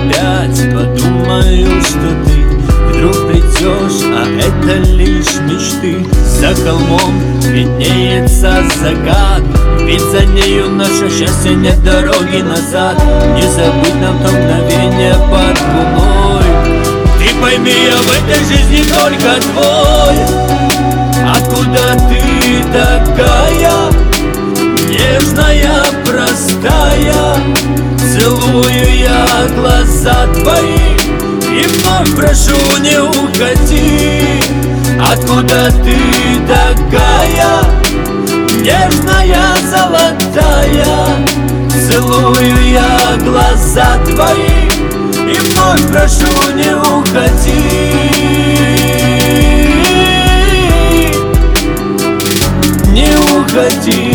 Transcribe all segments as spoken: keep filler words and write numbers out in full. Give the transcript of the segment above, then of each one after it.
опять подумаю, что ты вдруг придешь, а это лишь мечты. За холмом виднеется закат, ведь за нею наше счастье, нет дороги назад. Не забудь нам то мгновение под луной. Ты пойми, я в этой жизни только твой. Откуда ты такая нежная, простая? Целую я глаза твои и вновь прошу, не уходи. Откуда ты такая нежная, золотая? Целую я глаза твои и вновь прошу, не уходи. Не уходи.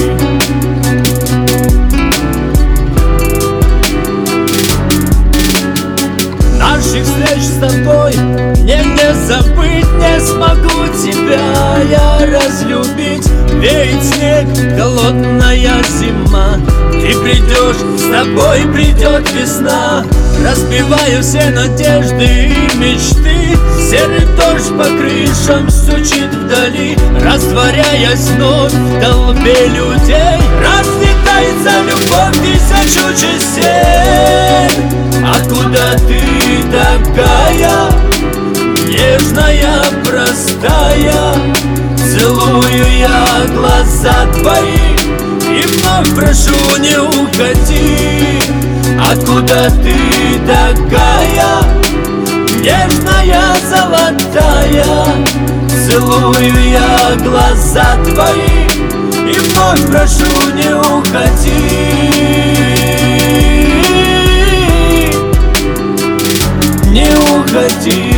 Наших встреч с тобой мне не забыть, не смогу тебя я разлюбить. Веет снег, холодная зима, ты придешь, с тобой придет весна. Разбиваю все надежды и мечты, серый дождь по крышам стучит вдали, растворяясь вновь в толпе людей. Разлетается любовь тысячу частей. Откуда ты такая нежная, простая? Целую я глаза твои и вновь прошу, не уходи. Откуда ты такая нежная, золотая? Целую я глаза твои и вновь прошу, не уходи. Не уходи.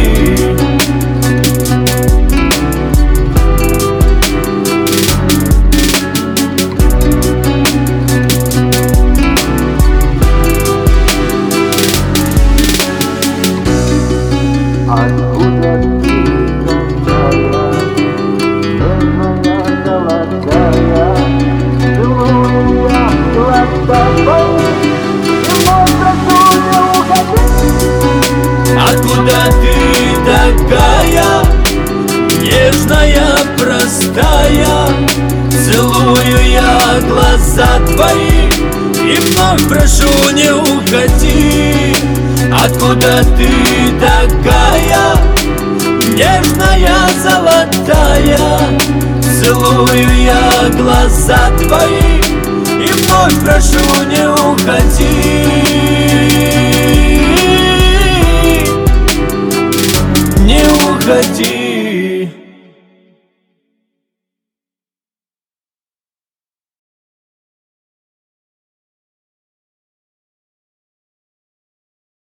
Откуда ты такая нежная, золотая? Целую я глаза твои и вновь прошу, не уходи. Откуда ты такая нежная, простая? Целую я глаза твои и вновь прошу, не уходи. Откуда ты такая нежная, золотая? Целую я глаза твои и вновь прошу, не уходи.